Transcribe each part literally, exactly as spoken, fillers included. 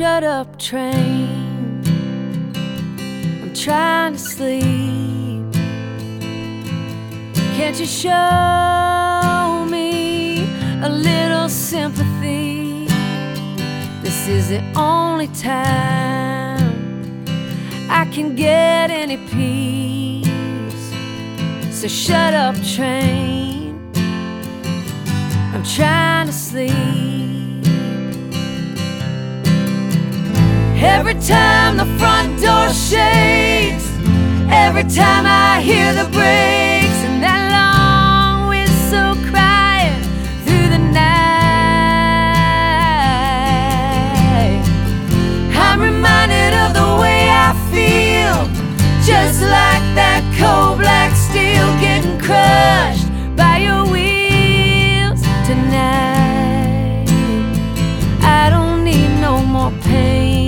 shut up, train. I'm trying to sleep. Can't you show me a little sympathy? This is the only time I can get any peace. So shut up, train. I'm trying to sleep. Every time the front door shakes, every time I hear the brakes, and that long whistle crying through the night, I'm reminded of the way I feel, just like that cold black steel getting crushed by your wheels tonight. I don't need no more pain.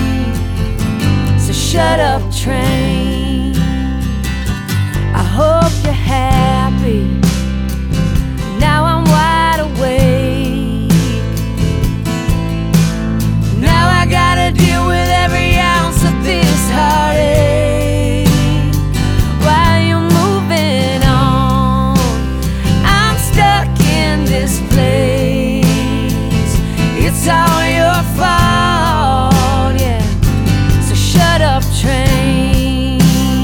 Shut up, train. I hope you're happy. Now I'm wide awake. Now I gotta deal with every ounce of this heartache. While you're moving on, I'm stuck in this place. It's all your fault, yeah. Shut up, train.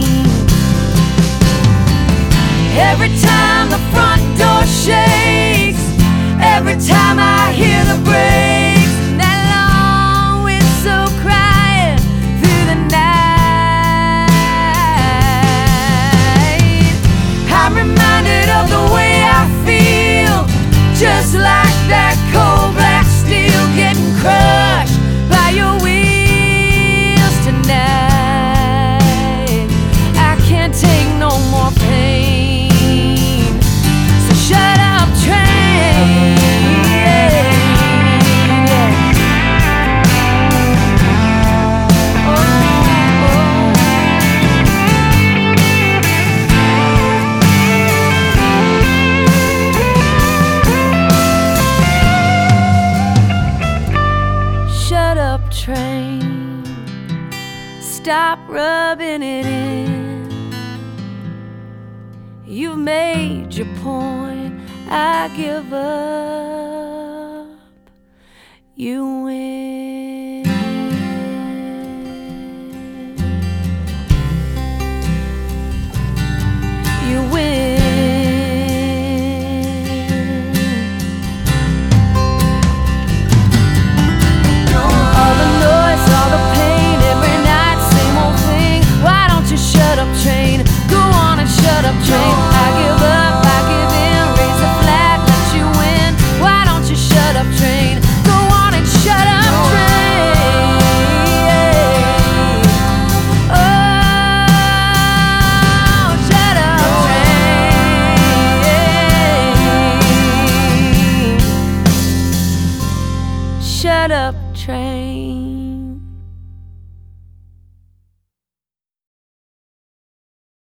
Every time the front door shakes, every time I hear the brakes, and that long whistle crying through the night, I'm reminded of the way I feel, just like that cold black steel getting crushed by your wheels tonight. I can't take no more pain. So shut up, train. Shut up, train. Stop rubbing it in. You've made your point. I give up. You win.